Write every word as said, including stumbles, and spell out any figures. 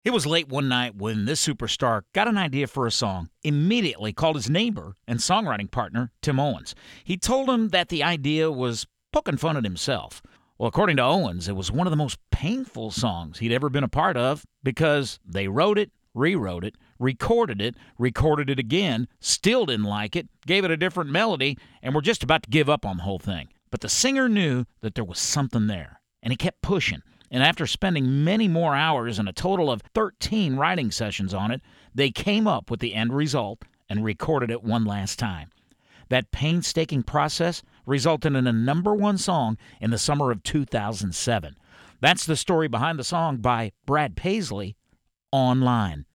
It was late one night when this superstar got an idea for a song, immediately called his neighbor and songwriting partner, Tim Owens. He told him that the idea was poking fun at himself. Well, according to Owens, it was one of the most painful songs he'd ever been a part of because they wrote it, rewrote it, recorded it, recorded it again, still didn't like it, gave it a different melody, and were just about to give up on the whole thing. But the singer knew that there was something there, and he kept pushing. And after spending many more hours and a total of thirteen writing sessions on it, they came up with the end result and recorded it one last time. That painstaking process resulted in a number one song in the summer of two thousand seven. That's the story behind the song by Brad Paisley, Online.